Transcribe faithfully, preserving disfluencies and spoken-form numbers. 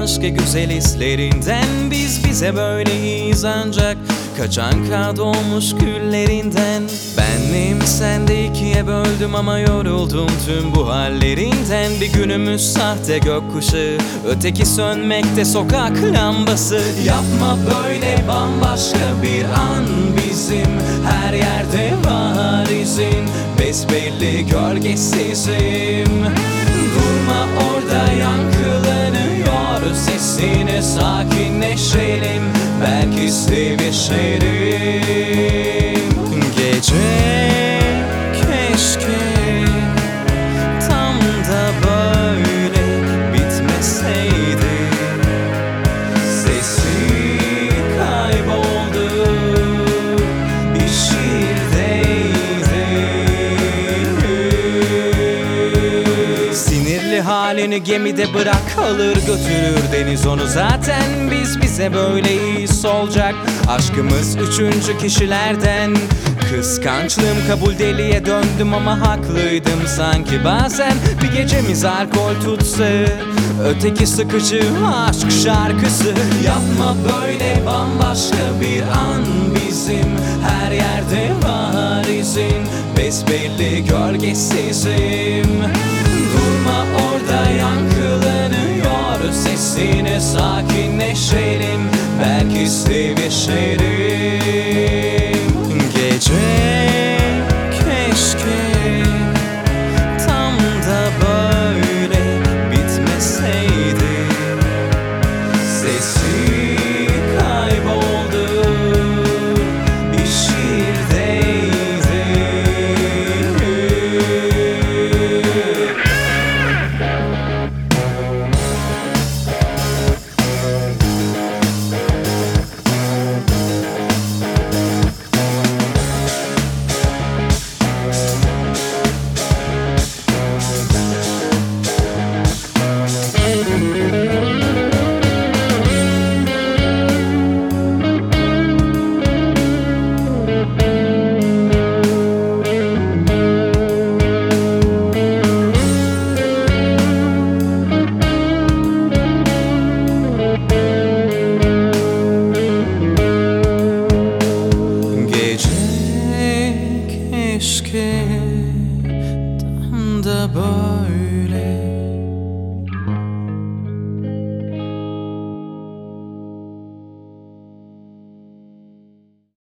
başka güzel hislerinden. Biz bize böyleyiz ancak kaçan kar doğmuş güllerinden. Benliğimi sende ikiye böldüm ama yoruldum tüm bu hallerinden. Bir günümüz sahte gökkuşağı, öteki sönmekte sokak lambası. Yapma böyle, bambaşka bir an bizim. Her yerde var izin, besbelli gölgesizim. Durma orada, yankılanıyor sesine, sakinleşelim, belki sevişelim. Gece keşke tam da böyle bitmeseydi. Sesi kayboldu, bir şiirdeydi. Sinirli halini gemide bırak, alır götürür deniz onu. Zaten biz bize böyleyiz olacak. Aşkımız üçüncü kişilerden. Kıskançlığım kabul, deliye döndüm ama haklıydım sanki bazen. Bir gecemiz alkol tutsa, öteki sıkıcı aşk şarkısı. Yapma böyle, bambaşka bir an bizim. Her yerde var izin, besbelli gölgesizim. Durma orada, yankılanıyor sesine, sakinleşelim, belki sevişelim. Gece keşke tam da böyle bitmeseydi. Sesi kayboldu, bir şiirdeydi. Keşke tam da böyle